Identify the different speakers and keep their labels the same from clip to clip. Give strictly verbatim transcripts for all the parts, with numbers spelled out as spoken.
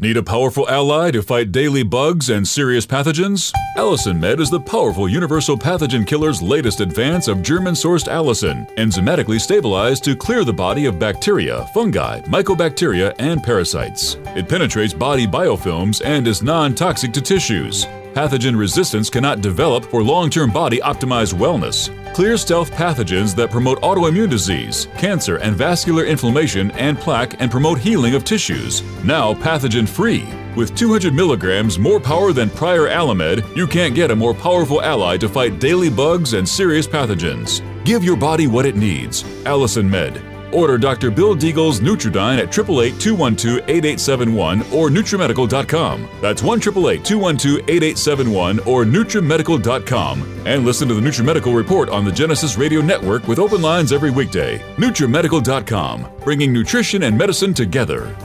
Speaker 1: Need a powerful ally to fight daily bugs and serious pathogens? Allicin Med is the powerful universal pathogen killer's latest advance of German-sourced allicin, enzymatically stabilized to clear the body of bacteria, fungi, mycobacteria, and parasites. It penetrates body biofilms and is non-toxic to tissues. Pathogen resistance cannot develop for long-term body-optimized wellness. Clear stealth pathogens that promote autoimmune disease, cancer and vascular inflammation and plaque and promote healing of tissues. Now pathogen-free. With two hundred milligrams more power than prior Alamed, you can't get a more powerful ally to fight daily bugs and serious pathogens. Give your body what it needs. Allicin Med. Order Doctor Bill Deagle's Nutridyne at eight eight eight, two one two, eight eight seven one or Nutrimedical dot com. That's one eight eight eight, two one two, eight eight seven one or Nutrimedical dot com. And listen to the Nutrimedical Report on the Genesis Radio Network with open lines every weekday. Nutrimedical dot com, bringing nutrition and medicine together.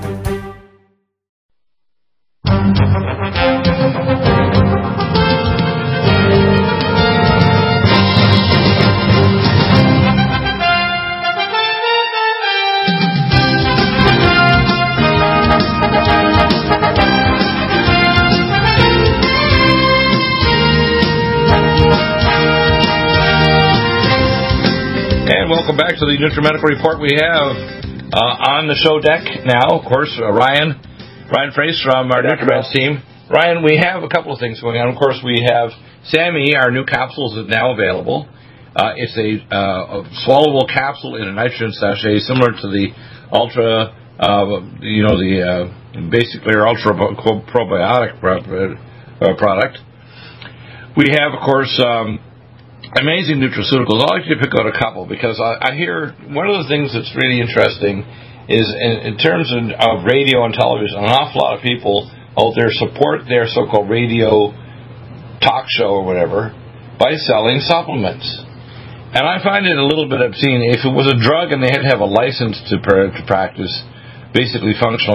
Speaker 2: Welcome back to the Nutrimedical Report. We have uh, on the show deck now, of course, uh, Ryan, Ryan Frace from our Nutrimeds team. Ryan, we have a couple of things going on. Of course, we have Sammy, our new capsules is now available. Uh, it's a, uh, a swallowable capsule in a nitrogen sachet, similar to the Ultra, uh, you know, the uh, basically our Ultra probiotic uh, product. We have, of course, um, amazing nutraceuticals. I'd like to pick out a couple because I, I hear one of the things that's really interesting is in, in terms of, of radio and television, an awful lot of people out there support their so-called radio talk show or whatever by selling supplements. And I find it a little bit obscene. If it was a drug and they had to have a license to, to practice basically functional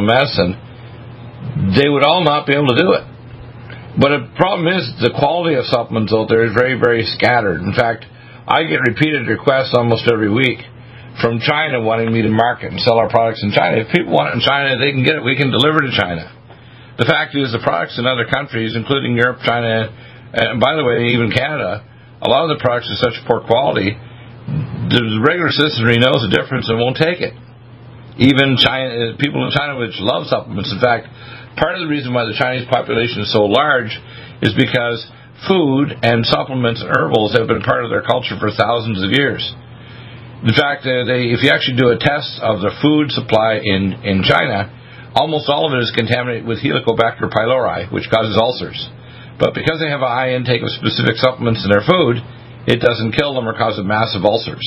Speaker 2: medicine, they would all not be able to do it. But the problem is the quality of supplements out there is very, very scattered. In fact, I get repeated requests almost every week from China wanting me to market and sell our products in China. If people want it in China, they can get it. We can deliver to China. The fact is the products in other countries, including Europe, China, and by the way, even Canada, a lot of the products are such poor quality, the regular citizenry knows the difference and won't take it. Even China, people in China which love supplements. In fact, part of the reason why the Chinese population is so large is because food and supplements and herbals have been part of their culture for thousands of years. In fact, uh, they, if you actually do a test of the food supply in, in China, almost all of it is contaminated with Helicobacter pylori, which causes ulcers. But because they have a high intake of specific supplements in their food, it doesn't kill them or cause them massive ulcers.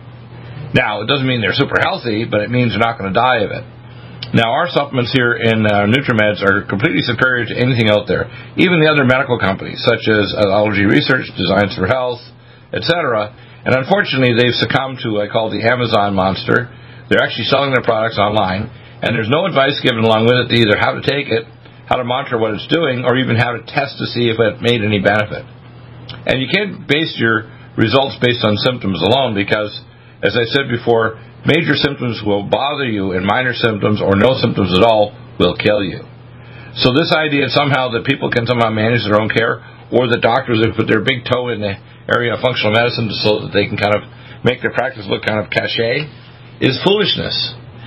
Speaker 2: Now, it doesn't mean they're super healthy, but it means they're not going to die of it. Now, our supplements here in uh, Nutrimeds are completely superior to anything out there. Even the other medical companies, such as uh, Allergy Research, Designs for Health, et cetera. And unfortunately, they've succumbed to what I call the Amazon monster. They're actually selling their products online, and there's no advice given along with it to either how to take it, how to monitor what it's doing, or even how to test to see if it made any benefit. And you can't base your results based on symptoms alone because, as I said before, major symptoms will bother you, and minor symptoms or no symptoms at all will kill you. So this idea somehow that people can somehow manage their own care, or that doctors have put their big toe in the area of functional medicine so that they can kind of make their practice look kind of cachet, is foolishness.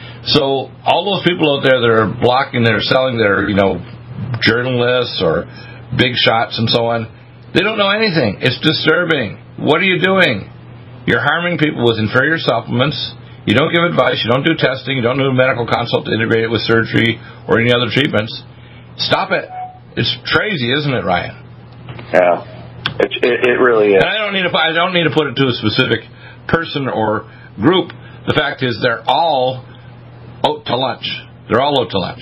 Speaker 2: So all those people out there that are blocking, that are selling their, you know, journalists or big shots and so on, they don't know anything. It's disturbing. What are you doing? You're harming people with inferior supplements. You don't give advice. You don't do testing. You don't do a medical consult to integrate it with surgery or any other treatments. Stop it. It's crazy, isn't it, Ryan?
Speaker 3: Yeah, it, it, it really is.
Speaker 2: And I don't need to. I don't need to put it to a specific person or group. The fact is, they're all out to lunch. They're all out to lunch,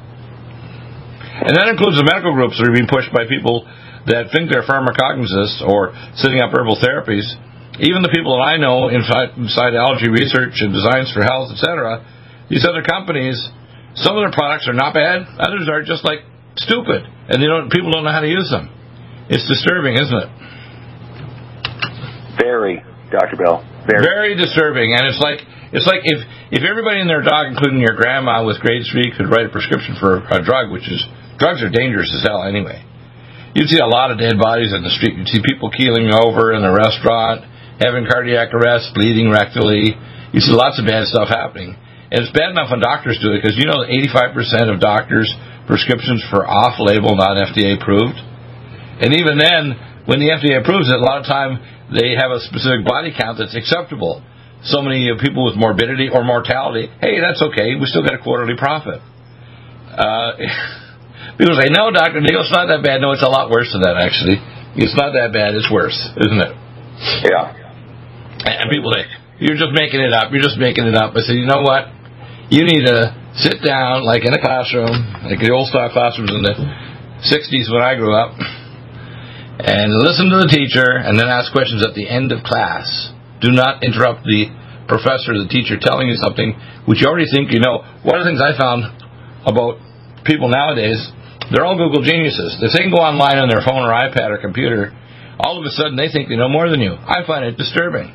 Speaker 2: and that includes the medical groups that are being pushed by people that think they're pharmacognoscists or setting up herbal therapies. Even the people that I know inside, inside Allergy Research and Designs for Health, et cetera, these other companies, some of their products are not bad. Others are just like stupid, and they don't. People don't know how to use them. It's disturbing, isn't it?
Speaker 3: Very, Doctor Bill. Very.
Speaker 2: Very disturbing, and it's like It's like if, if everybody and their dog, including your grandma with grade three, could write a prescription for a drug, which is, drugs are dangerous as hell anyway. You'd see a lot of dead bodies in the street. You'd see people keeling over in the restaurant, having cardiac arrest, bleeding rectally. You see lots of bad stuff happening. And it's bad enough when doctors do it, because you know that eighty-five percent of doctors' prescriptions for off-label, not F D A approved. And even then, when the F D A approves it, a lot of time they have a specific body count that's acceptable. So many people with morbidity or mortality, hey, that's okay, we still get a quarterly profit. Uh, people say, no, Doctor Neil, it's not that bad. No, it's a lot worse than that, actually. It's not that bad, it's worse, isn't it?
Speaker 3: Yeah.
Speaker 2: And people say, you're just making it up, you're just making it up. I say, you know what? You need to sit down, like in a classroom, like the old-style classrooms in the sixties when I grew up, and listen to the teacher, and then ask questions at the end of class. Do not interrupt the professor or the teacher telling you something which you already think you know. One of the things I found about people nowadays, they're all Google geniuses. If they can go online on their phone or iPad or computer, all of a sudden they think they know more than you. I find it disturbing.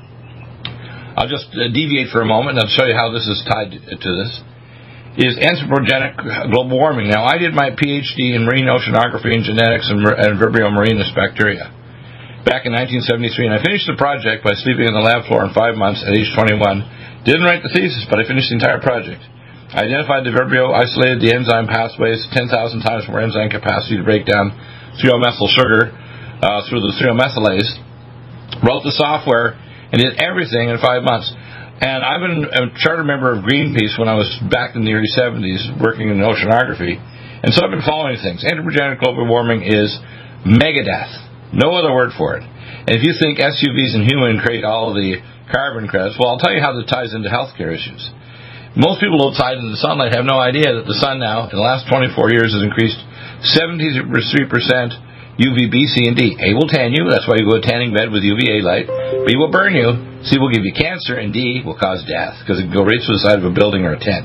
Speaker 2: I'll just uh, deviate for a moment, and I'll show you how this is tied to, to this. Is anthropogenic global warming. Now, I did my P H D in marine oceanography and genetics and, and Vibrio marinis bacteria back in nineteen seventy-three, and I finished the project by sleeping on the lab floor in five months at age twenty-one. Didn't write the thesis, but I finished the entire project. I identified the Vibrio, isolated the enzyme pathways, ten thousand times more enzyme capacity to break down threomethyl sugar uh, through the threomethylase, wrote the software, and did everything in five months. And I've been a charter member of Greenpeace when I was back in the early seventies working in oceanography. And so I've been following things. Anthropogenic global warming is megadeath. No other word for it. And if you think S U Vs and human create all of the carbon credits, well, I'll tell you how that ties into healthcare issues. Most people outside in the sunlight have no idea that the sun now, in the last twenty-four years, has increased seventy-three percent U V B, C, and D. A will tan you, that's why you go to a tanning bed with U V A light. B will burn you, C will give you cancer, and D will cause death, because it can go right through the side of a building or a tent.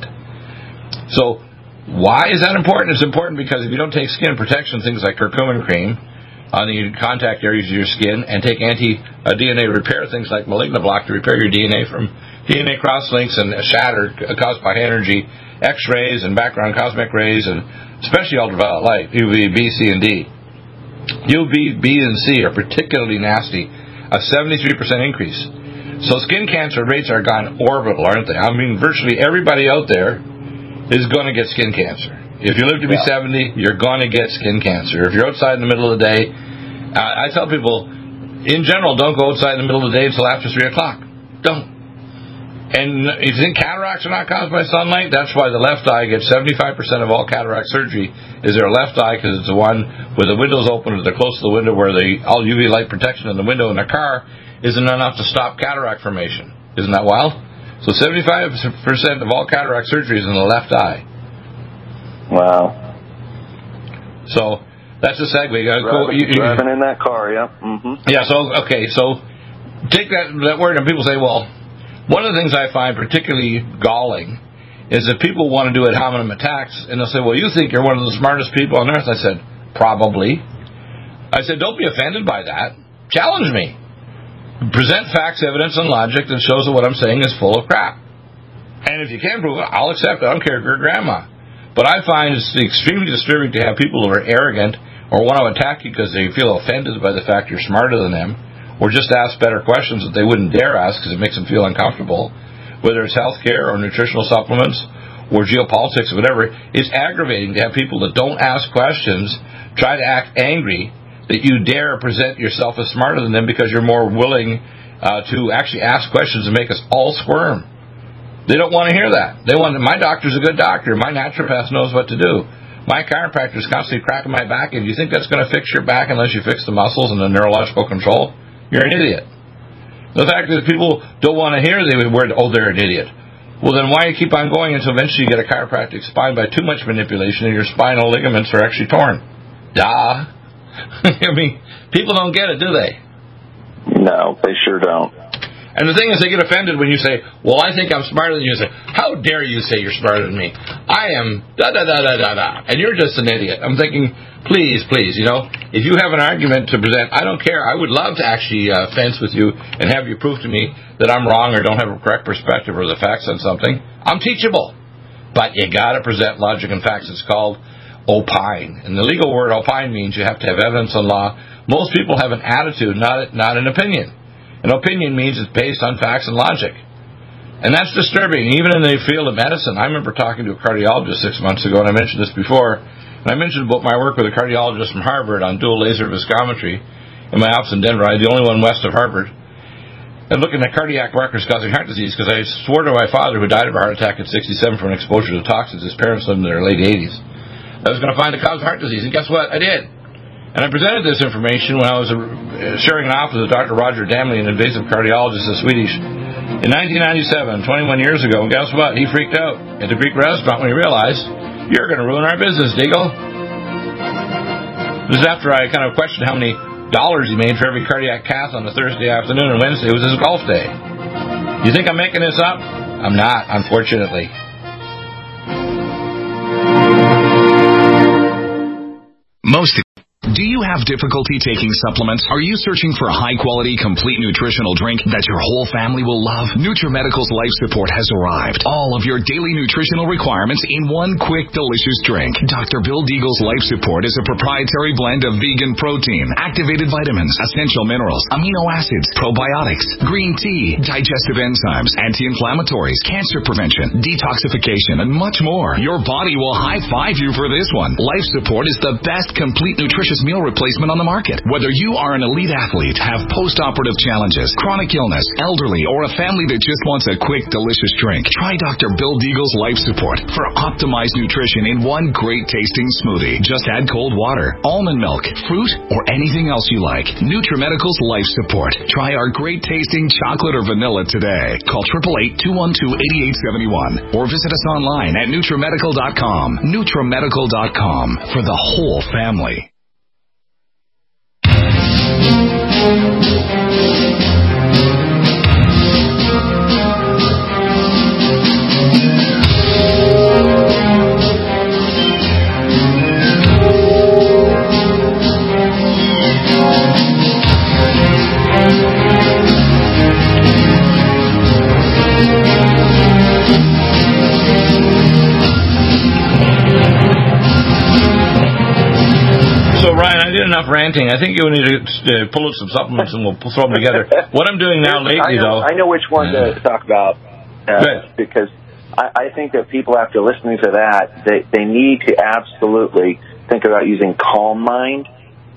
Speaker 2: So, why is that important? It's important because if you don't take skin protection, things like curcumin cream on the contact areas of your skin, and take anti-D N A repair, things like Malignablock to repair your D N A from D N A crosslinks and shatter caused by energy, X-rays and background cosmic rays, and especially ultraviolet light, U V B, C, and D. U V B and C are particularly nasty, a seventy-three percent increase. So skin cancer rates are gone orbital, aren't they? I mean, virtually everybody out there is going to get skin cancer. If you live to be yeah. seventy, you're going to get skin cancer. If you're outside in the middle of the day, uh, I tell people, in general, don't go outside in the middle of the day until after three o'clock. Don't. And if you think cataracts are not caused by sunlight, that's why the left eye gets seventy-five percent of all cataract surgery is their left eye, because it's the one where the window's open or they're close to the window where the all U V light protection in the window in their car isn't enough to stop cataract formation. Isn't that wild? So seventy-five percent of all cataract surgery is in the left eye.
Speaker 3: Wow.
Speaker 2: So that's a segue.
Speaker 3: Driving,
Speaker 2: go, you, you,
Speaker 3: driving in that car, yeah. Mm-hmm.
Speaker 2: Yeah, so, okay, so take that, that word and people say, well, one of the things I find particularly galling is that people want to do ad hominem attacks, and they'll say, well, you think you're one of the smartest people on earth. I said, probably. I said, don't be offended by that. Challenge me. Present facts, evidence, and logic that shows that what I'm saying is full of crap. And if you can't prove it, I'll accept it. I don't care if you're a grandma. But I find it's extremely disturbing to have people who are arrogant or want to attack you because they feel offended by the fact you're smarter than them, or just ask better questions that they wouldn't dare ask because it makes them feel uncomfortable, whether it's healthcare or nutritional supplements or geopolitics or whatever. It's aggravating to have people that don't ask questions try to act angry that you dare present yourself as smarter than them because you're more willing uh, to actually ask questions and make us all squirm. They don't want to hear that. They want, my doctor's a good doctor. My naturopath knows what to do. My chiropractor's constantly cracking my back, and do you think that's going to fix your back unless you fix the muscles and the neurological control? You're an idiot. The fact that people don't want to hear the word, oh, they're an idiot. Well, then why you keep on going until eventually you get a chiropractic spine by too much manipulation and your spinal ligaments are actually torn? Duh. I mean, people don't get it, do they?
Speaker 3: No, they sure don't.
Speaker 2: And the thing is, they get offended when you say, well, I think I'm smarter than you. Say, how dare you say you're smarter than me? I am da-da-da-da-da-da, and you're just an idiot. I'm thinking, please, please, you know, if you have an argument to present, I don't care. I would love to actually uh, fence with you and have you prove to me that I'm wrong or don't have a correct perspective or the facts on something. I'm teachable. But you got to present logic and facts. It's called opine. And the legal word opine means you have to have evidence and law. Most people have an attitude, not not an opinion. An opinion means it's based on facts and logic. And that's disturbing, even in the field of medicine. I remember talking to a cardiologist six months ago, and I mentioned this before, and I mentioned about my work with a cardiologist from Harvard on dual laser viscometry in my office in Denver. I'm the only one west of Harvard. And looking at cardiac markers causing heart disease, because I swore to my father, who died of a heart attack at sixty-seven from an exposure to toxins. His parents lived in their late eighties. I was going to find the cause of heart disease, and guess what? I did. And I presented this information when I was sharing an office with Doctor Roger Damley, an invasive cardiologist in Swedish, in nineteen ninety-seven, twenty-one years ago. And guess what? He freaked out at the Greek restaurant when he realized, you're going to ruin our business, Deagle. This is after I kind of questioned how many dollars he made for every cardiac cath on a Thursday afternoon, and Wednesday was his golf day. You think I'm making this up? I'm not, unfortunately.
Speaker 4: Most. Do you have difficulty taking supplements? Are you searching for a high-quality, complete nutritional drink that your whole family will love? NutriMedical's Life Support has arrived. All of your daily nutritional requirements in one quick, delicious drink. Doctor Bill Deagle's Life Support is a proprietary blend of vegan protein, activated vitamins, essential minerals, amino acids, probiotics, green tea, digestive enzymes, anti-inflammatories, cancer prevention, detoxification, and much more. Your body will high-five you for this one. Life Support is the best complete nutritious meal replacement on the market. Whether you are an elite athlete, have post-operative challenges, chronic illness, elderly, or a family that just wants a quick, delicious drink, try Doctor Bill Deagle's Life Support for optimized nutrition in one great-tasting smoothie. Just add cold water, almond milk, fruit, or anything else you like. NutriMedical's Life Support. Try our great-tasting chocolate or vanilla today. Call eight eight eight, two one two, eight eight seven one or visit us online at NutriMedical dot com. NutriMedical dot com for the whole family.
Speaker 2: Enough ranting. I think you need to uh, pull out some supplements and we'll throw them together. What I'm doing now lately,
Speaker 3: I know,
Speaker 2: though...
Speaker 3: I know which one
Speaker 2: uh,
Speaker 3: to talk about, uh, because I, I think that people, after listening to that, they, they need to absolutely think about using Calm Mind.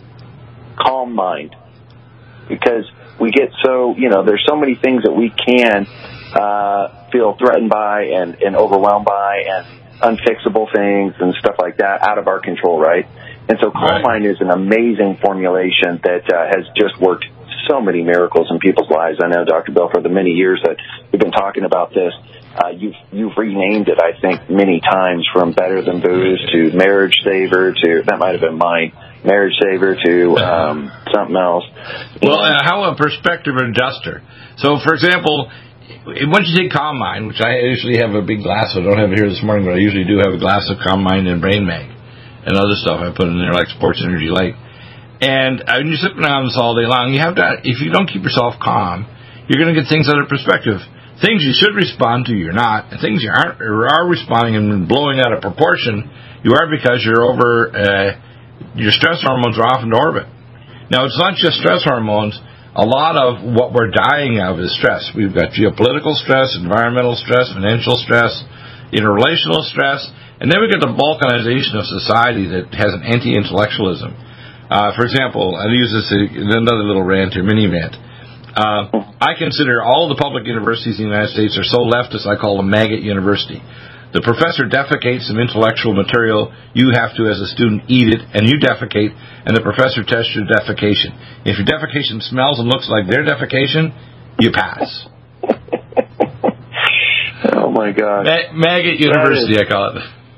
Speaker 3: Calm Mind. Because we get so, you know, there's so many things that we can uh, feel threatened by and, and overwhelmed by, and unfixable things and stuff like that out of our control, right? And so Calm Mind is an amazing formulation that uh, has just worked so many miracles in people's lives. I know, Doctor Bill, for the many years that we've been talking about this, uh, you've, you've renamed it, I think, many times, from Better Than Booze to Marriage Saver to, that might have been mine, Marriage Saver to um, something else.
Speaker 2: Well, uh, how a perspective adjuster. So, for example, once you take Calm Mind, which I usually have a big glass, I don't have it here this morning, but I usually do have a glass of Calm Mind and Brain Mag and other stuff I put in there, like Sports Energy Light. And uh, when you're sipping on this all day long, you have to, if you don't keep yourself calm, you're going to get things out of perspective. Things you should respond to, you're not. And things you aren't, or are responding and blowing out of proportion, you are, because you're over, uh, your stress hormones are off into orbit. Now, it's not just stress hormones. A lot of what we're dying of is stress. We've got geopolitical stress, environmental stress, financial stress, interrelational stress, and then we get the balkanization of society that has an anti-intellectualism. Uh, for example, I'll use this in another little rant or mini rant. Uh, I consider all the public universities in the United States are so leftist, I call them maggot university. The professor defecates some intellectual material, you have to, as a student, eat it, and you defecate, and the professor tests your defecation. If your defecation smells and looks like their defecation, you pass.
Speaker 3: Oh, my God.
Speaker 2: Ma- maggot university, I call it.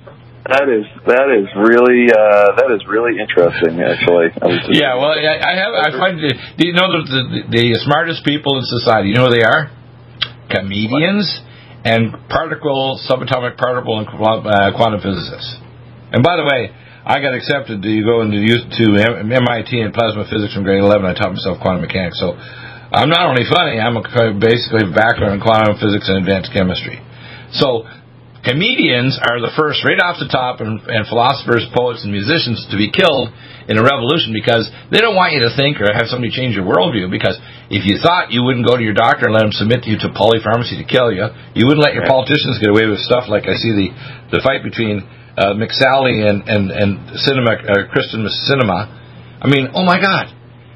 Speaker 3: That is that is really uh, that is really interesting. Actually, I was just,
Speaker 2: yeah. Well, I, I have. I find. Do you know the, the the smartest people in society? You know who they are? Comedians and particle subatomic particle and uh, quantum physicists. And by the way, I got accepted to go into to M I T in plasma physics from grade eleven. I taught myself quantum mechanics. So I'm not only funny. I'm a, basically a background in quantum physics and advanced chemistry. So. Comedians are the first, right off the top, and, and philosophers, poets, and musicians to be killed in a revolution because they don't want you to think or have somebody change your worldview. Because if you thought you wouldn't go to your doctor and let him submit you to polypharmacy to kill you, you wouldn't let your politicians get away with stuff like I see the, the fight between uh, McSally and and and Cinema, uh, Kristen Cinema. I mean, oh my God!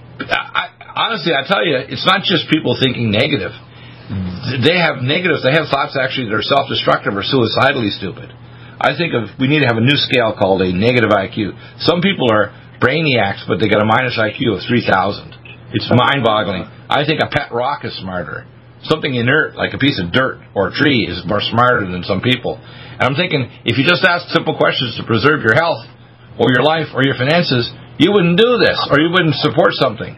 Speaker 2: I, honestly, I tell you, it's not just people thinking negative. They have negatives. They have thoughts actually that are self-destructive or suicidally stupid. I think of we need to have a new scale called a negative I Q. Some people are brainiacs, but they got a minus I Q of three thousand. It's mind-boggling. I think a pet rock is smarter. Something inert, like a piece of dirt or a tree, is more smarter than some people. And I'm thinking, if you just ask simple questions to preserve your health or your life or your finances, you wouldn't do this or you wouldn't support something.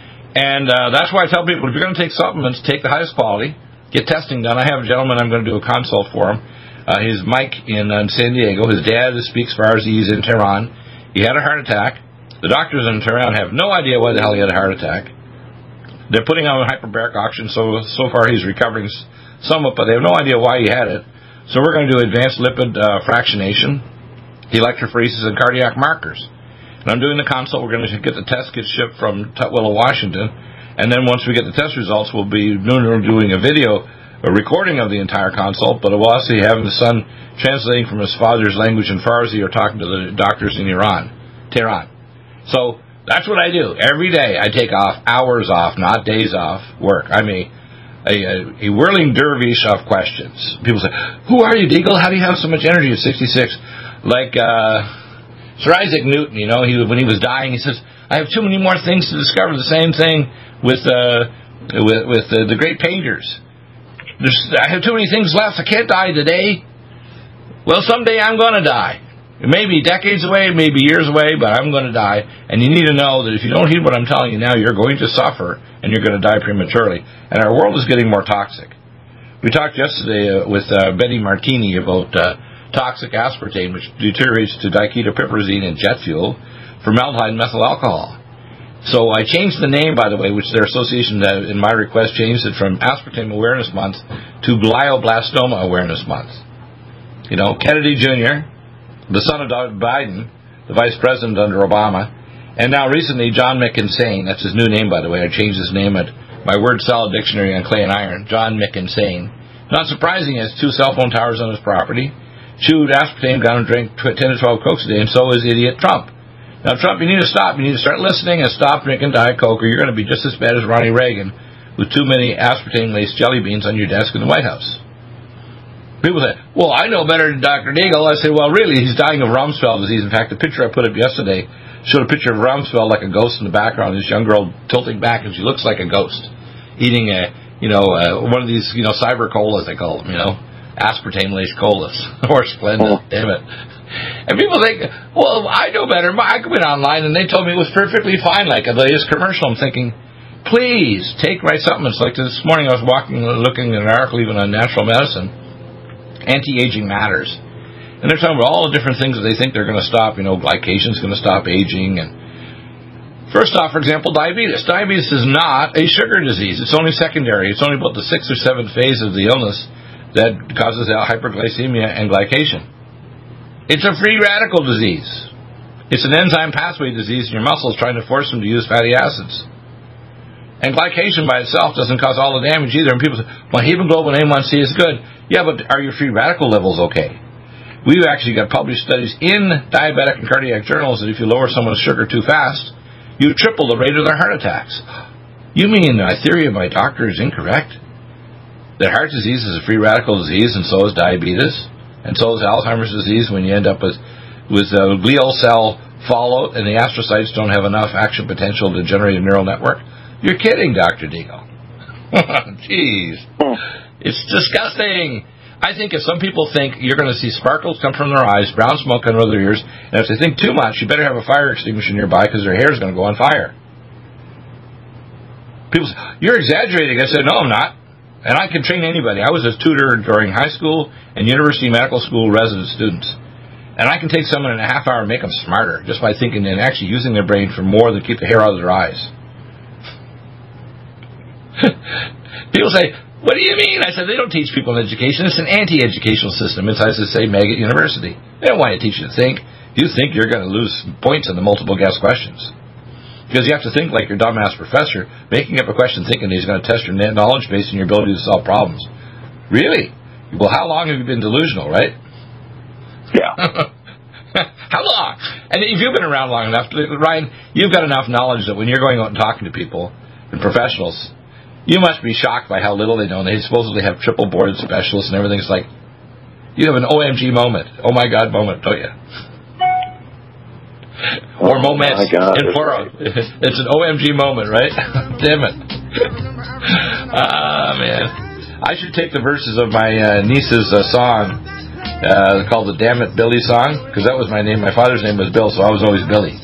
Speaker 2: And uh, that's why I tell people, if you're going to take supplements, take the highest quality, get testing done. I have a gentleman, I'm going to do a consult for him. Uh, his Mike in uh, San Diego. His dad speaks Farsi. He's in Tehran. He had a heart attack. The doctors in Tehran have no idea why the hell he had a heart attack. They're putting him on hyperbaric oxygen, so so far he's recovering somewhat, but they have no idea why he had it. So we're going to do advanced lipid uh, fractionation, electrophoresis, and cardiac markers. And I'm doing the consult. We're going to get the test kit shipped from Tutwiler, Washington. And then once we get the test results, we'll be doing a video, a recording of the entire consult. But we'll also have the son translating from his father's language in Farsi or talking to the doctors in Iran, Tehran. So that's what I do. Every day I take off, hours off, not days off, work. I'm a, a, a whirling dervish of questions. People say, who are you, Deagle? How do you have so much energy at sixty-six? Like, uh... Sir Isaac Newton, you know, he when he was dying, he says, I have too many more things to discover. The same thing with uh, with, with uh, the great painters. There's, I have too many things left. I can't die today. Well, someday I'm going to die. It may be decades away, it may be years away, but I'm going to die. And you need to know that if you don't heed what I'm telling you now, you're going to suffer, and you're going to die prematurely. And our world is getting more toxic. We talked yesterday uh, with uh, Betty Martini about... Uh, toxic aspartame, which deteriorates to diketopiperazine and jet fuel, formaldehyde and methyl alcohol. So I changed the name, by the way, which their association, uh, in my request, changed it from Aspartame Awareness Month to Glioblastoma Awareness Month. You know, Kennedy Junior, the son of Biden, the vice president under Obama, and now recently John McInsane, that's his new name, by the way. I changed his name at my word salad dictionary on clay and iron, John McInsane. Not surprising, he has two cell phone towers on his property. Chewed aspartame, gone and drank ten to twelve Cokes a day, and so is idiot Trump. Now, Trump, you need to stop. You need to start listening and stop drinking Diet Coke, or you're going to be just as bad as Ronnie Reagan with too many aspartame-laced jelly beans on your desk in the White House. People say, well, I know better than Doctor Deagle. I say, well, really, he's dying of Rumsfeld disease. In fact, the picture I put up yesterday showed a picture of Rumsfeld like a ghost in the background, this young girl tilting back, and she looks like a ghost, eating, a, you know, uh, one of these, you know, cyber colas, they call them, you know. Aspartame-laced colas, or Splenda, oh. Damn it. And people think, well, I know better. I went online and they told me it was perfectly fine, like the latest commercial. I'm thinking, please, take right supplements. Like this morning I was walking, looking at an article even on natural medicine, anti-aging matters. And they're talking about all the different things that they think they're going to stop. You know, glycation's going to stop aging. And first off, for example, diabetes. Diabetes is not a sugar disease. It's only secondary. It's only about the sixth or seventh phase of the illness that causes hyperglycemia and glycation. It's a free radical disease. It's an enzyme pathway disease in your muscles trying to force them to use fatty acids. And glycation by itself doesn't cause all the damage either. And people say, well, hemoglobin A one C is good. Yeah, but are your free radical levels okay? We've actually got published studies in diabetic and cardiac journals that if you lower someone's sugar too fast, you triple the rate of their heart attacks. You mean my theory of my doctor is incorrect? That heart disease is a free radical disease, and so is diabetes, and so is Alzheimer's disease when you end up with, with a glial cell fallout and the astrocytes don't have enough action potential to generate a neural network. You're kidding, Doctor Deagle. Jeez. It's disgusting. I think if some people think you're going to see sparkles come from their eyes, brown smoke come out of their ears, and if they think too much, you better have a fire extinguisher nearby because their hair is going to go on fire. People say, you're exaggerating. I said, no, I'm not. And I can train anybody. I was a tutor during high school and university medical school resident students. And I can take someone in a half hour and make them smarter just by thinking and actually using their brain for more than keep the hair out of their eyes. People say, what do you mean? I said, they don't teach people in education. It's an anti-educational system. It's, as I say, Maggot University. They don't want to teach you to think. You think you're going to lose points in the multiple guess questions. Because you have to think like your dumbass professor, making up a question thinking he's going to test your knowledge base and your ability to solve problems. Really? Well, how long have you been delusional, right?
Speaker 3: Yeah.
Speaker 2: How long? And if you've been around long enough, Ryan, you've got enough knowledge that when you're going out and talking to people and professionals, you must be shocked by how little they know. And they supposedly have triple boarded specialists and everything. It's like, you have an O M G moment. Oh my God moment, don't you? Or
Speaker 3: oh
Speaker 2: moment in plural. Right. It's an O M G moment, right? Damn it. Ah, man. I should take the verses of my uh, niece's uh, song uh, called the Damn It Billy song, because that was my name. My father's name was Bill, so I was always Billy.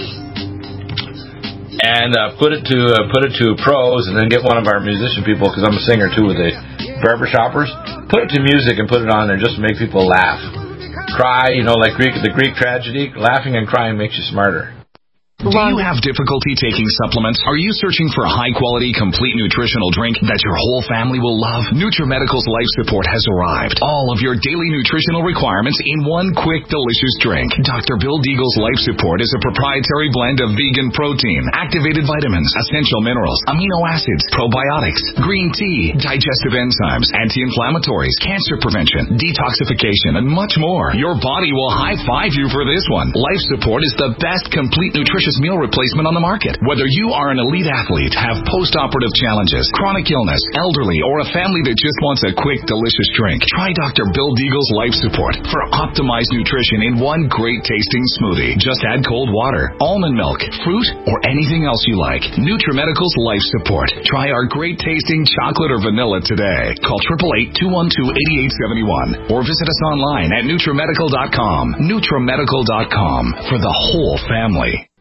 Speaker 2: And uh, put it to uh, put it to prose, and then get one of our musician people, because I'm a singer too with the barbershoppers. Put it to music and put it on there just to make people laugh. Cry, you know, like Greek, the Greek tragedy. Laughing and crying makes you smarter.
Speaker 4: Do you have difficulty taking supplements? Are you searching for a high-quality, complete nutritional drink that your whole family will love? NutriMedical's Life Support has arrived. All of your daily nutritional requirements in one quick, delicious drink. Doctor Bill Deagle's Life Support is a proprietary blend of vegan protein, activated vitamins, essential minerals, amino acids, probiotics, green tea, digestive enzymes, anti-inflammatories, cancer prevention, detoxification, and much more. Your body will high-five you for this one. Life Support is the best complete nutrition meal replacement on the market. Whether you are an elite athlete, have post-operative challenges, chronic illness, elderly, or a family that just wants a quick, delicious drink, try Doctor Bill Deagle's Life Support for optimized nutrition in one great-tasting smoothie. Just add cold water, almond milk, fruit, or anything else you like. NutriMedical's Life Support. Try our great-tasting chocolate or vanilla today. Call eight eight eight, two one two, eight eight seven one or visit us online at NutriMedical dot com. NutriMedical dot com for the whole family.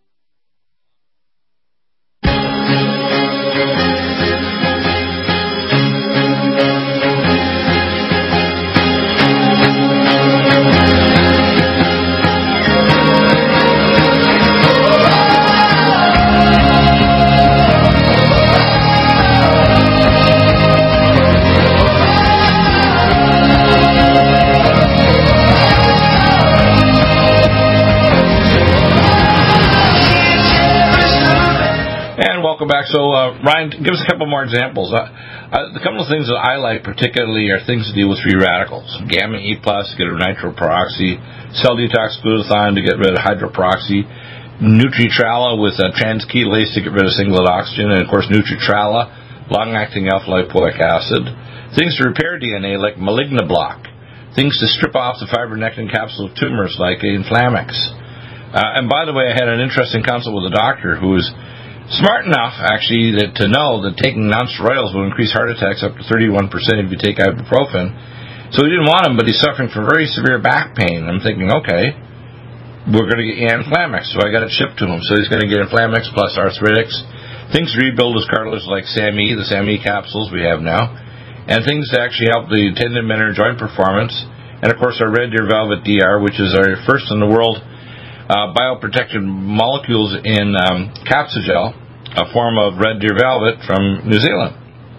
Speaker 2: Welcome back. So, uh, Ryan, give us a couple more examples. Uh, uh, a couple of things that I like particularly are things to deal with free radicals. Gamma E plus to get rid of nitroperoxy, cell detox glutathione to get rid of hydroperoxy, Nutritrala with uh, transketolase to get rid of singlet oxygen, and of course Nutritrala, long-acting alpha-lipoic acid. Things to repair D N A like Malignablock. Things to strip off the fibronectin capsule of tumors like Inflamex. Uh, and by the way, I had an interesting consult with a doctor who was smart enough, actually, that, to know that taking nonsteroidals will increase heart attacks up to thirty-one percent if you take ibuprofen. So he didn't want him, but he's suffering from very severe back pain. I'm thinking, okay, we're going to get Inflamex. So I got it shipped to him. So he's going to get Inflamex plus arthritics. Things to rebuild his cartilage like SAMe, the SAMe capsules we have now. And things to actually help the tendon, minor, joint performance. And, of course, our Red Deer Velvet D R, which is our first in the world Uh, bioprotected molecules in um, Capsugel, a form of Red Deer Velvet from New Zealand.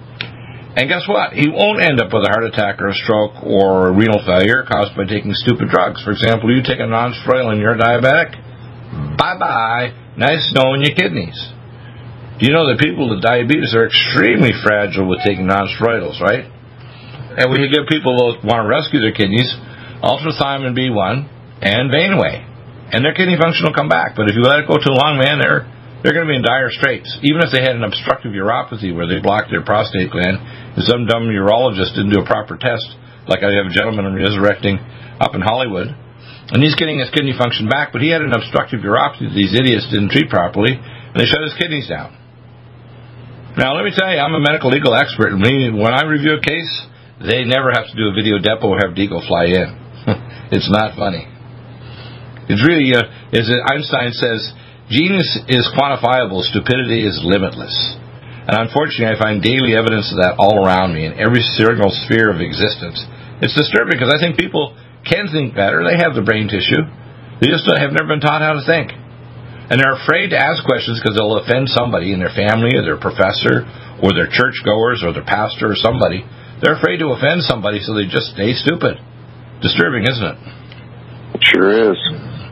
Speaker 2: And guess what? He won't end up with a heart attack or a stroke or renal failure caused by taking stupid drugs. For example, you take a non-steroidal and you're diabetic, bye-bye, nice knowing your kidneys. Do you know that people with diabetes are extremely fragile with taking non-steroidals, right? And when you get people who want to rescue their kidneys, ultrathymine B one and Vaneway. And their kidney function will come back. But if you let it go too long, man, they're they're going to be in dire straits. Even if they had an obstructive uropathy where they blocked their prostate gland, and some dumb urologist didn't do a proper test, like I have a gentleman I'm resurrecting up in Hollywood, and he's getting his kidney function back, but he had an obstructive uropathy that these idiots didn't treat properly, and they shut his kidneys down. Now, let me tell you, I'm a medical legal expert, and when I review a case, they never have to do a video depot or have Deagle fly in. It's not funny. It's really, uh, as Einstein says, genius is quantifiable, stupidity is limitless. And unfortunately, I find daily evidence of that all around me in every single sphere of existence. It's disturbing because I think people can think better. They have the brain tissue. They just have never been taught how to think. And they're afraid to ask questions because they'll offend somebody in their family or their professor or their churchgoers or their pastor or somebody. They're afraid to offend somebody, so they just stay stupid. Disturbing, isn't it?
Speaker 3: It sure is.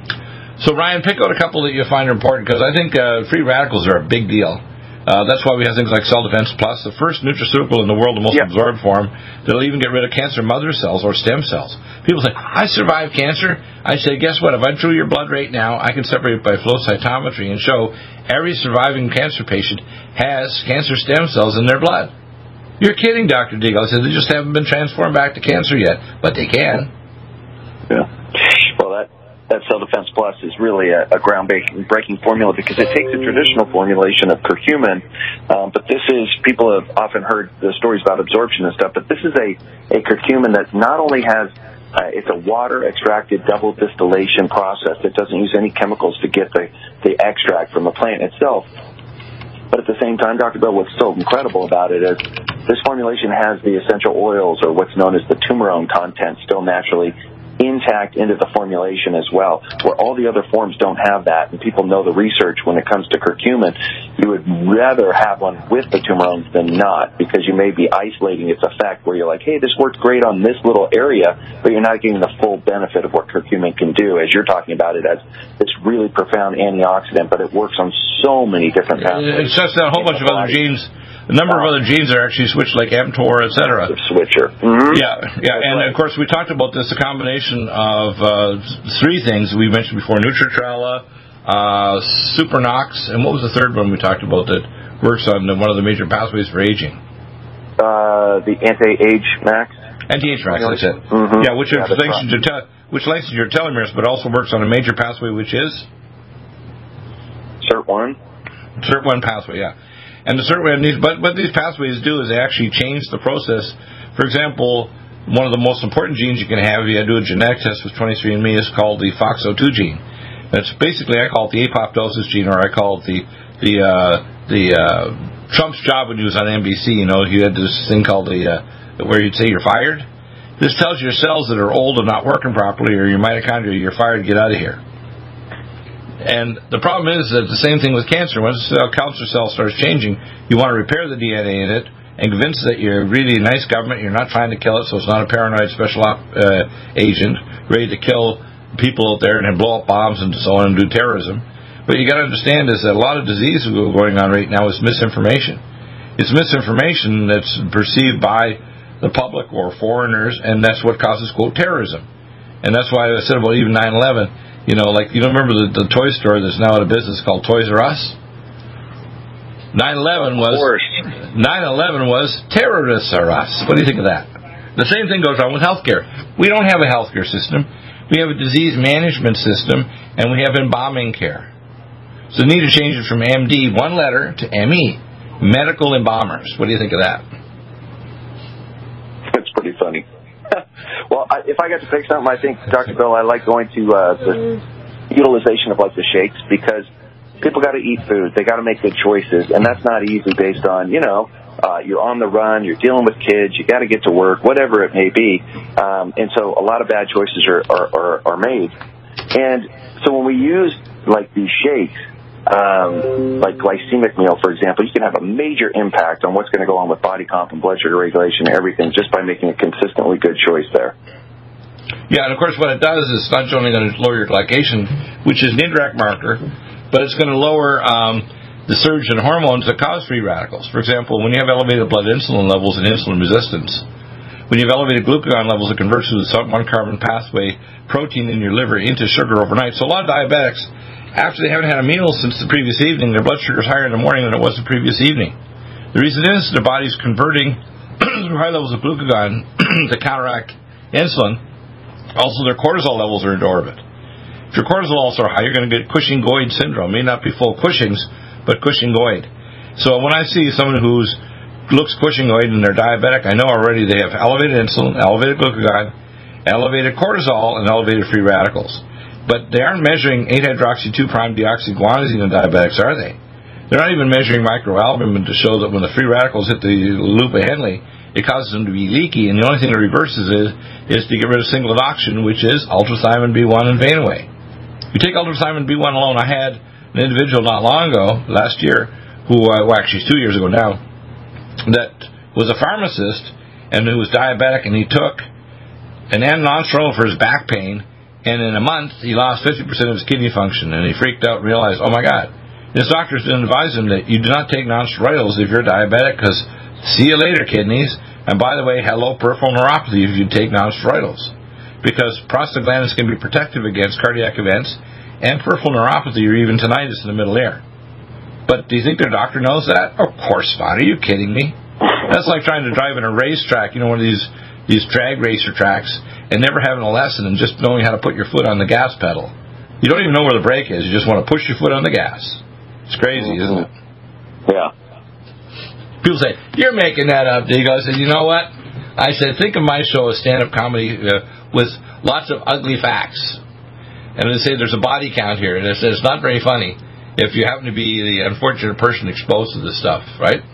Speaker 2: So, Ryan, pick out a couple that you find are important, because I think uh, free radicals are a big deal. Uh, that's why we have things like Cell Defense Plus, the first nutraceutical in the world, the most yep. absorbed form, that'll even get rid of cancer mother cells or stem cells. People say, I survived cancer. I say, guess what? If I drew your blood right now, I can separate by flow cytometry and show every surviving cancer patient has cancer stem cells in their blood. You're kidding, Doctor Deagle. I said, they just haven't been transformed back to cancer yet, but they can.
Speaker 3: Yeah. Well, that... That Cell Defense Plus is really a, a groundbreaking formula because it takes a traditional formulation of curcumin, um, but this is, people have often heard the stories about absorption and stuff, but this is a, a curcumin that not only has, uh, it's a water-extracted double distillation process that doesn't use any chemicals to get the, the extract from the plant itself, but at the same time, Doctor Bill, what's so incredible about it is this formulation has the essential oils, or what's known as the tumerone content, still naturally intact into the formulation as well, where all the other forms don't have that. And people know the research when it comes to curcumin. You would rather have one with the tumerones than not, because you may be isolating its effect, where you're like, hey, this worked great on this little area, but you're not getting the full benefit of what curcumin can do, as you're talking about it as this really profound antioxidant, but it works on so many different pathways.
Speaker 2: It shuts down a whole bunch of other genes. A number of other genes are actually switched, like mTOR, et cetera.
Speaker 3: Switcher. Mm-hmm.
Speaker 2: Yeah, yeah, and right. Of course we talked about this, a combination of uh, three things we mentioned before: Nutritrella, uh, Supernox, and what was the third one we talked about that works on one of the major pathways for aging?
Speaker 3: Uh, the anti-age max.
Speaker 2: Anti-age max, that's it.
Speaker 3: Mm-hmm.
Speaker 2: Yeah, which
Speaker 3: yeah,
Speaker 2: lengthens your te- which lengthens your telomeres, but also works on a major pathway, which is
Speaker 3: S I R T one.
Speaker 2: S I R T one pathway, yeah. And the certain these, but what these pathways do is they actually change the process. For example, one of the most important genes you can have if you do a genetic test with twenty-three and me is called the F O X O two gene. That's basically, I call it the apoptosis gene, or I call it the the uh, the uh, Trump's job when he was on N B C. You know, he had this thing called the uh, where he'd say you're fired. This tells your cells that are old and not working properly, or your mitochondria, you're fired, get out of here. And the problem is that the same thing with cancer. Once the cancer cell starts changing, you want to repair the D N A in it and convince that you're really a nice government, you're not trying to kill it, so it's not a paranoid special op, uh, agent ready to kill people out there and blow up bombs and so on and do terrorism. But you got to understand is that a lot of disease going on right now is misinformation. It's misinformation that's perceived by the public or foreigners, and that's what causes, quote, terrorism. And that's why I said about even nine eleven. You know, like, you don't remember the, the toy store that's now out of business called Toys R Us? nine eleven was nine eleven was Terrorists R Us. What do you think of that? The same thing goes on with healthcare. We don't have a healthcare system. We have a disease management system, and we have embalming care. So we need to change it from M D, one letter, to M E, medical embalmers. What do you think of that?
Speaker 3: That's pretty funny. Well, I, if I got to pick something, I think, Doctor Bill, I like going to uh, the utilization of, like, the shakes, because people got to eat food. They got to make good choices, and that's not easy based on, you know, uh, you're on the run, you're dealing with kids, you got to get to work, whatever it may be. Um, and so a lot of bad choices are, are, are, are made. And so when we use, like, these shakes, Um, like glycemic meal, for example, you can have a major impact on what's going to go on with body comp and blood sugar regulation and everything just by making a consistently good choice there.
Speaker 2: Yeah, and of course what it does is it's not only going to lower your glycation, which is an indirect marker, but it's going to lower um, the surge in hormones that cause free radicals. For example, when you have elevated blood insulin levels and insulin resistance, when you have elevated glucagon levels, it converts to the one-carbon pathway protein in your liver into sugar overnight. So a lot of diabetics, after they haven't had a meal since the previous evening, their blood sugar is higher in the morning than it was the previous evening. The reason is their body's converting through high levels of glucagon to counteract insulin. Also, their cortisol levels are into orbit. If your cortisol levels are high, you're going to get Cushing-Goid syndrome. It may not be full Cushing's, but Cushing-Goid. So when I see someone who's looks pushing weight and they're diabetic, I know already they have elevated insulin, elevated glucagon, elevated cortisol, and elevated free radicals. But they aren't measuring eight hydroxy two prime deoxyguanosine in diabetics, are they? They're not even measuring microalbumin to show that when the free radicals hit the loop of Henle, it causes them to be leaky, and the only thing that reverses is, is to get rid of singledoxin, which is ultrathymine B one and Vein-Away. You take ultrathymine B one alone. I had an individual not long ago, last year, who, uh, well, actually it's two years ago now, that was a pharmacist and who was diabetic, and he took an N-nonsteroidal for his back pain, and in a month he lost fifty percent of his kidney function, and he freaked out and realized, oh my God. His doctors didn't advise him that you do not take nonsteroidals if you're diabetic, because see you later, kidneys. And by the way, hello, peripheral neuropathy if you take nonsteroidals. Because prostaglandins can be protective against cardiac events and peripheral neuropathy or even tinnitus in the middle ear. But do you think their doctor knows that? Of course not. Are you kidding me? That's like trying to drive in a racetrack, you know, one of these, these drag racer tracks, and never having a lesson and just knowing how to put your foot on the gas pedal. You don't even know where the brake is. You just want to push your foot on the gas. It's crazy, mm-hmm. isn't it?
Speaker 3: Yeah.
Speaker 2: People say, you're making that up, Diego. I said, you know what? I said, think of my show as stand-up comedy uh, with lots of ugly facts. And they say there's a body count here. And I said, it's not very funny if you happen to be the unfortunate person exposed to this stuff, right?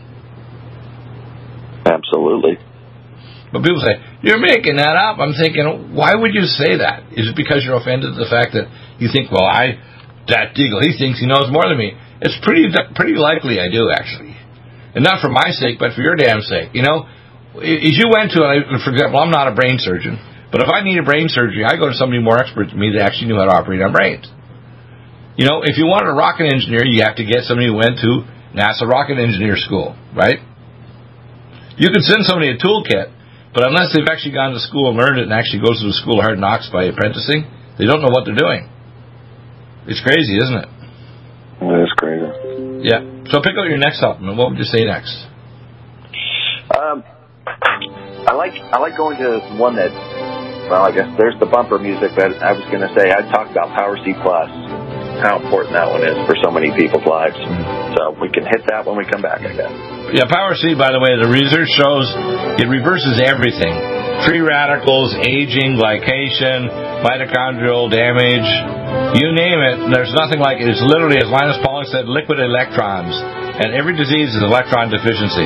Speaker 3: Absolutely.
Speaker 2: But people say, you're making that up. I'm thinking, why would you say that? Is it because you're offended at the fact that you think, well, I, that Deagle, he thinks he knows more than me? It's pretty pretty likely I do, actually. And not for my sake, but for your damn sake. You know, if you went to, for example, I'm not a brain surgeon, but if I need a brain surgery, I go to somebody more expert than me that actually knew how to operate on brains. You know, if you wanted a rocket engineer, you have to get somebody who went to NASA rocket engineer school, right? You can send somebody a toolkit, but unless they've actually gone to school and learned it and actually goes to the school of hard knocks by apprenticing, they don't know what they're doing. It's crazy, isn't it?
Speaker 3: That is crazy.
Speaker 2: Yeah. So pick out your next supplement. What would you say next?
Speaker 3: Um, I like I like going to one that, well, I guess there's the bumper music, but I was going to say I'd talk about Power C Plus, how important that one is for so many people's lives. So we can hit that when we come back, I guess.
Speaker 2: Yeah, Power C, by the way, the research shows it reverses everything. Free radicals, aging, glycation, mitochondrial damage, you name it, there's nothing like it. It's literally, as Linus Pauling said, liquid electrons. And every disease is electron deficiency.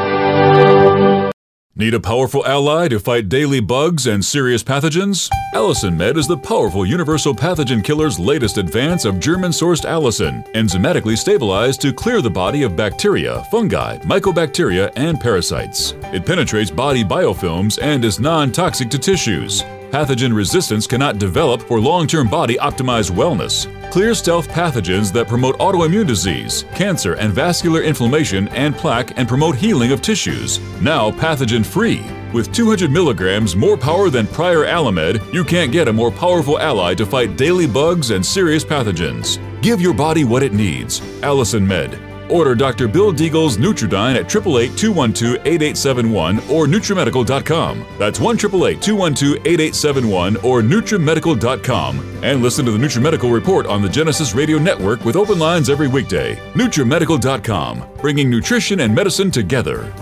Speaker 1: Need a powerful ally to fight daily bugs and serious pathogens? Allicin Med is the powerful universal pathogen killer's latest advance of German-sourced allicin, enzymatically stabilized to clear the body of bacteria, fungi, mycobacteria, and parasites. It penetrates body biofilms and is non-toxic to tissues. Pathogen resistance cannot develop for long-term body-optimized wellness. Clear stealth pathogens that promote autoimmune disease, cancer and vascular inflammation and plaque and promote healing of tissues. Now pathogen-free. With two hundred milligrams more power than prior Alamed, you can't get a more powerful ally to fight daily bugs and serious pathogens. Give your body what it needs. Allicin Med. Order Doctor Bill Deagle's Nutridyne at eight eight eight, two one two, eight eight seven one or Nutrimedical dot com. That's one eight eight eight, two one two, eight eight seven one or Nutrimedical dot com. And listen to the Nutrimedical Report on the Genesis Radio Network with open lines every weekday. Nutrimedical dot com, bringing nutrition and medicine together.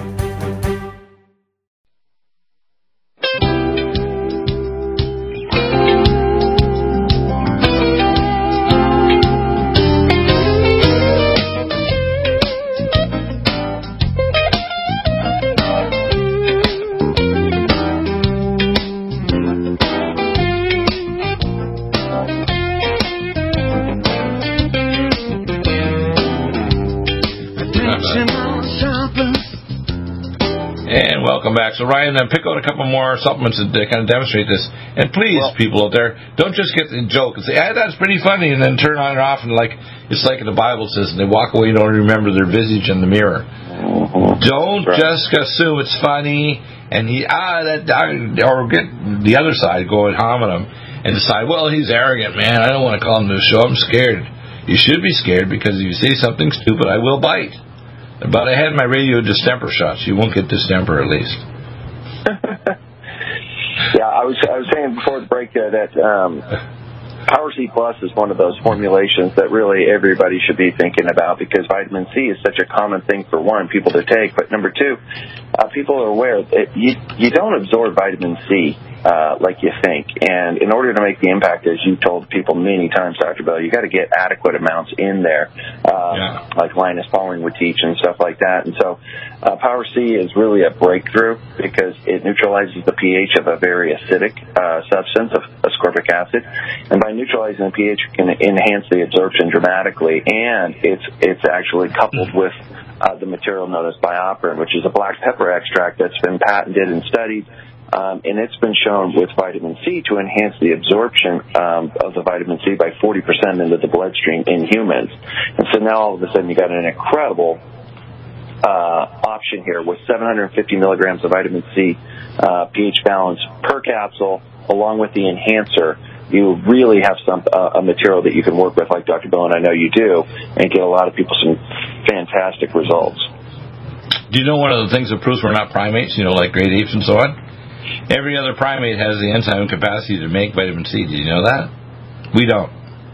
Speaker 1: So Ryan, then pick out a couple more supplements that kind of demonstrate this. And please, well, people out there, don't just get the joke and say, "Ah, that's pretty funny," and then turn on and off and like it's like the Bible says, and they walk away and don't remember their visage in the mirror. Mm-hmm. Don't right. just assume it's funny and he ah that or get the other side, go and hum at him and decide, well, he's arrogant, man. I don't want to call him to the show. I'm scared. You should be scared because if you say something stupid, I will bite. But I had my radio distemper shots. You won't get distemper at least.
Speaker 3: Yeah, I was I was saying before the break uh, that um, Power C Plus is one of those formulations that really everybody should be thinking about, because vitamin C is such a common thing, for one, people to take, but number two, uh, people are aware that you, you don't absorb vitamin C uh, like you think, and in order to make the impact, as you told people many times, Doctor Bell, you got to get adequate amounts in there, uh, yeah. like Linus Pauling would teach and stuff like that, and so uh, Power C is really a breakthrough because it neutralizes the pH of a very acidic uh, substance, of ascorbic acid, and by neutralizing the pH, it can enhance the absorption dramatically, and it's it's actually coupled with uh, the material known as BioPerine, which is a black pepper extract that's been patented and studied, um, and it's been shown with vitamin C to enhance the absorption um, of the vitamin C by forty percent into the bloodstream in humans. And so now all of a sudden you got an incredible uh, option here with seven hundred fifty milligrams of vitamin C uh, pH balance per capsule, along with the enhancer. You really have some uh, a material that you can work with, like Doctor Bill and I know you do, and get a lot of people some fantastic results.
Speaker 2: Do you know one of the things that proves we're not primates, you know, like great apes and so on? Every other primate has the enzyme capacity to make vitamin C. Did you know that? We don't.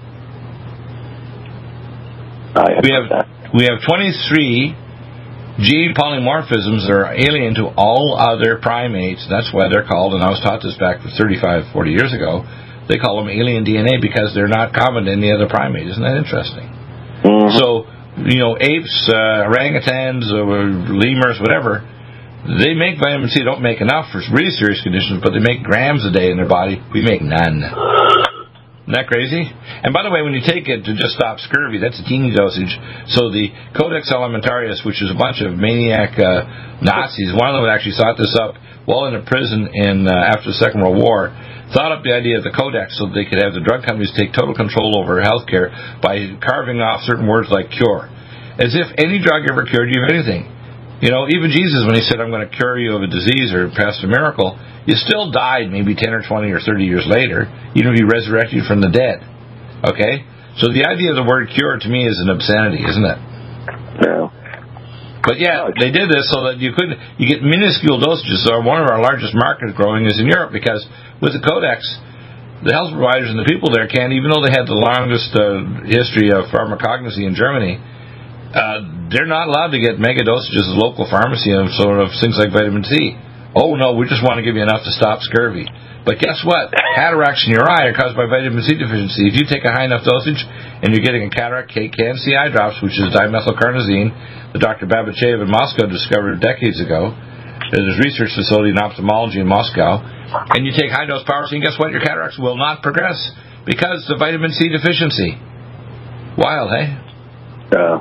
Speaker 3: I have
Speaker 2: we have
Speaker 3: that.
Speaker 2: we have twenty-three gene polymorphisms that are alien to all other primates. That's why they're called, and I was taught this back thirty-five, forty years ago, they call them alien D N A because they're not common to any other primate. Isn't that interesting? Mm-hmm. So, you know, apes, uh, orangutans, or lemurs, whatever, they make vitamin C. They don't make enough for really serious conditions, but they make grams a day in their body. We make none. Isn't that crazy? And by the way, when you take it to just stop scurvy, that's a teeny dosage. So the Codex Alimentarius, which is a bunch of maniac uh, Nazis, one of them actually thought this up while in a prison in uh, after the Second World War, thought up the idea of the Codex so that they could have the drug companies take total control over healthcare by carving off certain words like cure. As if any drug ever cured you of anything. You know, even Jesus, when he said, I'm going to cure you of a disease or pass a miracle, you still died maybe ten or twenty or thirty years later, even if you resurrected from the dead. Okay? So the idea of the word cure to me is an obscenity, isn't it?
Speaker 3: No.
Speaker 2: But yeah, they did this so that you could you get minuscule dosages. So one of our largest markets growing is in Europe, because with the Codex, the health providers and the people there can't, even though they had the longest uh, history of pharmacognosy in Germany, uh, they're not allowed to get mega dosages of local pharmacy of sort of things like vitamin C. Oh no, we just want to give you enough to stop scurvy. But guess what? Cataracts in your eye are caused by vitamin C deficiency. If you take a high enough dosage and you're getting a cataract, K C A N C eye drops, which is dimethylcarnosine, that Doctor Babachev in Moscow discovered decades ago at his research facility in ophthalmology in Moscow, and you take high dose Power C, and guess what? Your cataracts will not progress because of vitamin C deficiency. Wild, hey?
Speaker 3: Yeah.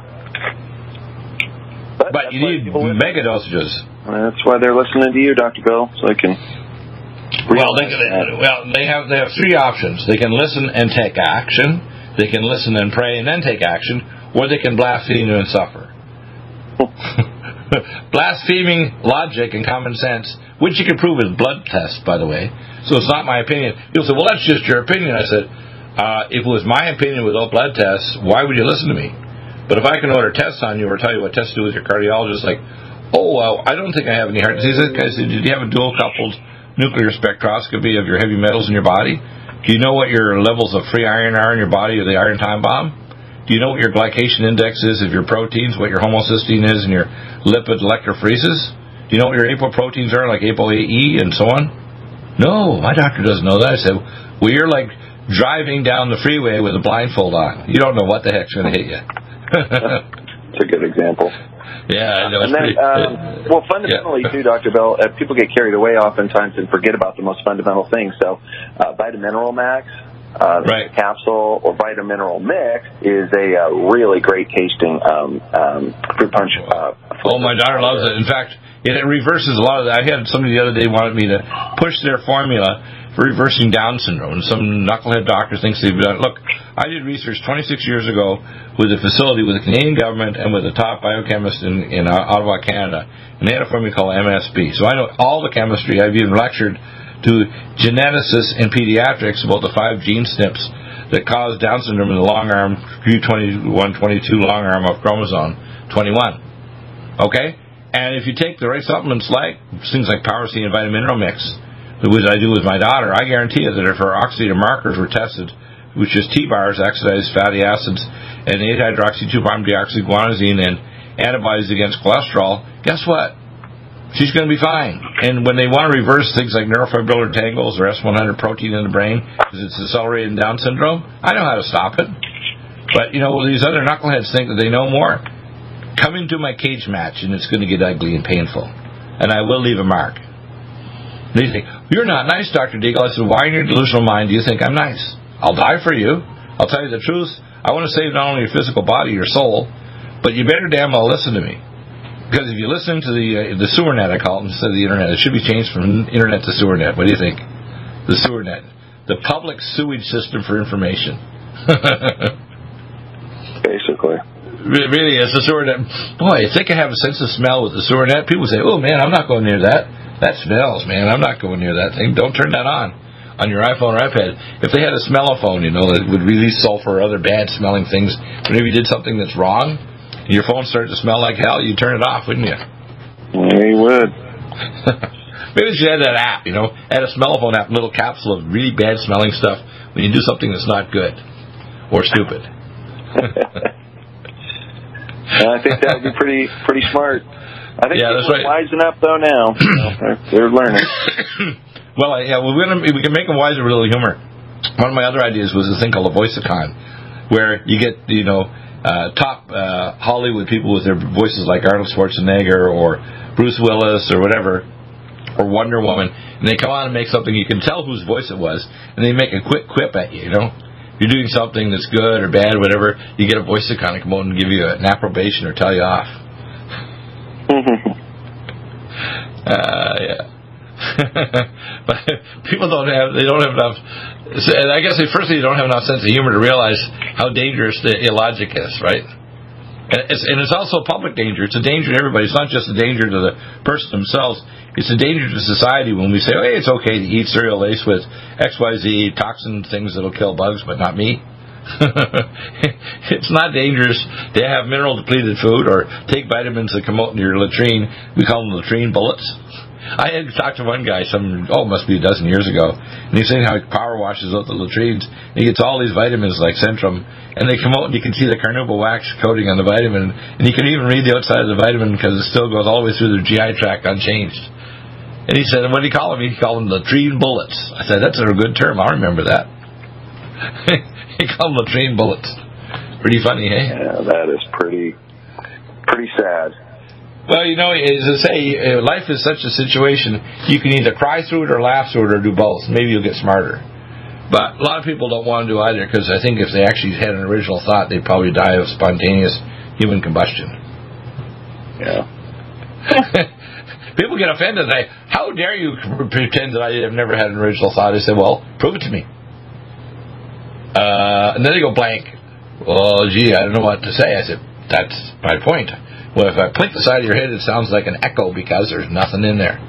Speaker 2: But, but you need mega dosages.
Speaker 3: That's why they're listening to you, Doctor Bill, so they can.
Speaker 2: Well, they, well, they have they have three options. They can listen and take action. They can listen and pray and then take action, or they can blaspheme and suffer. Blaspheming logic and common sense, which you can prove with blood tests, by the way. So it's not my opinion. People say, well, that's just your opinion. I said, uh, if it was my opinion without blood tests, why would you listen to me? But if I can order tests on you or tell you what tests to do with your cardiologist, like, oh, well, I don't think I have any heart disease. This guy said, did you have a dual-coupled nuclear spectroscopy of your heavy metals in your body? Do you know what your levels of free iron are in your body, or the iron time bomb? Do you know what your glycation index is of your proteins, what your homocysteine is, and your lipid electrophoresis? Do you know what your apoproteins are, like ApoE and so on? No, my doctor doesn't know that. I said, well, you're like driving down the freeway with a blindfold on. You don't know what the heck's going to hit you.
Speaker 3: That's a good example.
Speaker 2: Yeah, I know.
Speaker 3: And then,
Speaker 2: pretty,
Speaker 3: um, well, fundamentally, yeah. too, Doctor Bell, uh, people get carried away oftentimes and forget about the most fundamental things. So, uh, Vitamineral Max, uh, right. capsule, or Vitamineral Mix is a uh, really great tasting um, um, fruit punch. Uh,
Speaker 2: oh, my daughter loves it. In fact, it reverses a lot of that. I had somebody the other day wanted me to push their formula for reversing Down syndrome. Some knucklehead doctor thinks they've done it. Look, I did research twenty-six years ago with a facility with the Canadian government and with a top biochemist in, in Ottawa, Canada, and they had a formula called M S B. So I know all the chemistry. I've even lectured to geneticists and pediatrics about the five gene S N Ps that cause Down syndrome in the long arm, Q twenty-one twenty-two long arm of chromosome twenty-one. Okay? And if you take the right supplements like things like Power C and Vitamineral Mix, which I do with my daughter, I guarantee you that if her oxidative markers were tested which is T-bars, oxidized fatty acids, and eight hydroxy two prime deoxyguanosine and antibodies against cholesterol, guess what? She's going to be fine. And when they want to reverse things like neurofibrillar tangles or S one hundred protein in the brain because it's accelerated Down syndrome, I know how to stop it. But, you know, these other knuckleheads think that they know more. Come into my cage match, and it's going to get ugly and painful. And I will leave a mark. They think, you're not nice, Doctor Deagle. I said, why in your delusional mind do you think I'm nice? I'll die for you. I'll tell you the truth. I want to save not only your physical body, your soul, but you better damn well listen to me. Because if you listen to the uh, the sewer net, I call it, instead of the internet, it should be changed from internet to sewer net. What do you think? The sewer net. The public sewage system for information.
Speaker 3: Basically.
Speaker 2: It really is. The sewer net. Boy, if they could have a sense of smell with the sewer net, people say, oh, man, I'm not going near that. That smells, man. I'm not going near that thing. Don't turn that on on your iPhone or iPad. If they had a smellophone, you know, that would release sulfur or other bad-smelling things, whenever you did something that's wrong, your phone started to smell like hell, you'd turn it off, wouldn't you?
Speaker 3: Yeah, you would.
Speaker 2: Maybe they should add that app, you know, add a smellophone app, little capsule of really bad-smelling stuff when you do something that's not good or stupid.
Speaker 3: I think that would be pretty pretty smart. I think
Speaker 2: yeah,
Speaker 3: people
Speaker 2: that's right.
Speaker 3: are wising up, though, now. You know, they're, they're learning.
Speaker 2: Well, yeah, well, we're gonna, we can make them wiser with a little humor. One of my other ideas was a thing called a Voicecon, where you get, you know, Uh, top uh, Hollywood people with their voices like Arnold Schwarzenegger or Bruce Willis or whatever, or Wonder Woman, and they come on and make something you can tell whose voice it was, and they make a quick quip at you, you know? You're doing something that's good or bad or whatever, you get a voice to kind of come out and give you an approbation or tell you off. uh, yeah. But people don't have, they don't have enough, and I guess they firstly don't have enough sense of humor to realize how dangerous the illogic is, right? And it's, and it's also public danger. It's a danger to everybody. It's not just a danger to the person themselves. It's a danger to society when we say, oh, hey, it's okay to eat cereal laced with X Y Z toxin things that'll kill bugs, but not me. It's not dangerous to have mineral depleted food or take vitamins that come out in your latrine. We call them latrine bullets. I had talked to one guy some, oh, it must be a dozen years ago, and he's saying how he power washes out the latrines, and he gets all these vitamins like Centrum, and they come out and you can see the carnauba wax coating on the vitamin, and you can even read the outside of the vitamin because it still goes all the way through the G I tract unchanged. And he said, and what did he call them? He called them latrine bullets. I said, that's a good term. I'll remember that. He called them latrine bullets. Pretty funny, hey?
Speaker 3: Yeah, that is pretty, pretty sad.
Speaker 2: Well, you know, as I say, life is such a situation, you can either cry through it or laugh through it or do both. Maybe you'll get smarter. But a lot of people don't want to do either because I think if they actually had an original thought, they'd probably die of spontaneous human combustion.
Speaker 3: Yeah.
Speaker 2: People get offended. They, how dare you pretend that I have never had an original thought? I say, well, prove it to me. Uh, and then they go blank. Well, gee, I don't know what to say. I said, that's my point. Well, if I blink the side of your head, it sounds like an echo because there's nothing in there.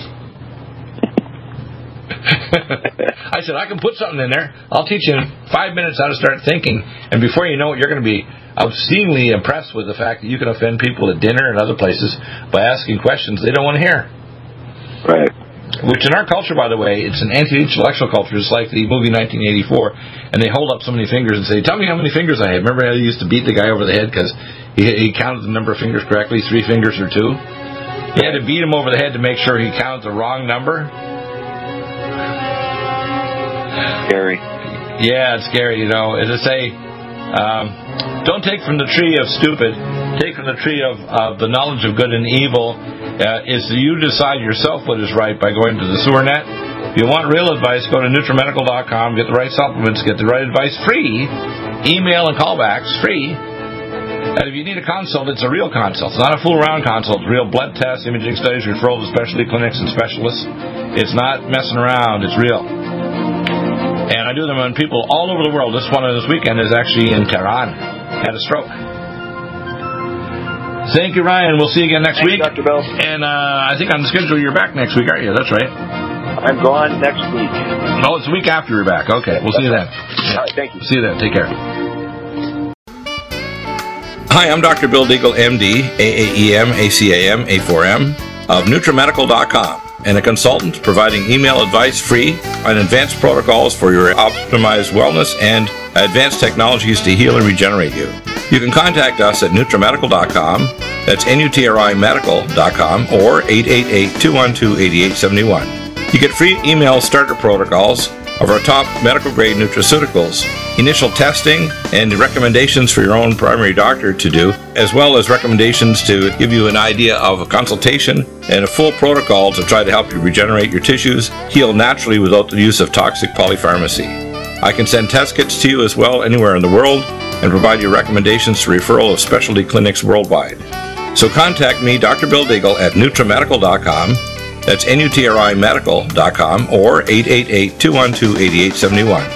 Speaker 2: I said, I can put something in there. I'll teach you in five minutes how to start thinking. And before you know it, you're going to be obscenely impressed with the fact that you can offend people at dinner and other places by asking questions they don't want to hear.
Speaker 3: Right.
Speaker 2: Which in our culture, by the way, it's an anti-intellectual culture. It's like the movie nineteen eighty-four. And they hold up so many fingers and say, tell me how many fingers I have. Remember how they used to beat the guy over the head because he, he counted the number of fingers correctly, three fingers or two? He had to beat him over the head to make sure he counted the wrong number.
Speaker 3: Scary.
Speaker 2: Yeah, it's scary, you know. As I say, um, don't take from the tree of stupid. Take from the tree of, of the knowledge of good and evil. Uh, is you decide yourself what is right by going to the sewer net. If you want real advice, go to NutriMedical dot com, get the right supplements, get the right advice free. Email and callbacks free. And if you need a consult, it's a real consult. It's not a fool-around consult. It's real blood tests, imaging studies, referral to specialty clinics and specialists. It's not messing around. It's real. And I do them on people all over the world. This one this weekend is actually in Tehran. Had a stroke. Thank you, Ryan. We'll see you again next
Speaker 3: Thank
Speaker 2: week.
Speaker 3: you, Doctor Bell.
Speaker 2: And uh, I think on the schedule you're back next week, aren't you? That's right.
Speaker 3: I'm gone next week.
Speaker 2: Oh, it's the week after you're back. Okay, we'll see you then. Yeah.
Speaker 3: All right, thank you.
Speaker 2: See you then. Take care. Hi, I'm Doctor Bill Deagle, M D, A A E M, A C A M, A four M, of NutriMedical dot com. and a consultant providing email advice free on advanced protocols for your optimized wellness and advanced technologies to heal and regenerate you. You can contact us at NutriMedical dot com, that's N U T R I medical dot com, or eight eight eight, two one two, eight eight seven one. You get free email starter protocols of our top medical-grade nutraceuticals, initial testing, and recommendations for your own primary doctor to do, as well as recommendations to give you an idea of a consultation and a full protocol to try to help you regenerate your tissues, heal naturally without the use of toxic polypharmacy. I can send test kits to you as well anywhere in the world and provide you recommendations to referral of specialty clinics worldwide. So contact me, Doctor Bill Deagle, at NutriMedical dot com. That's N U T R I medical dot com, or eight eight eight, two one two, eight eight seven one.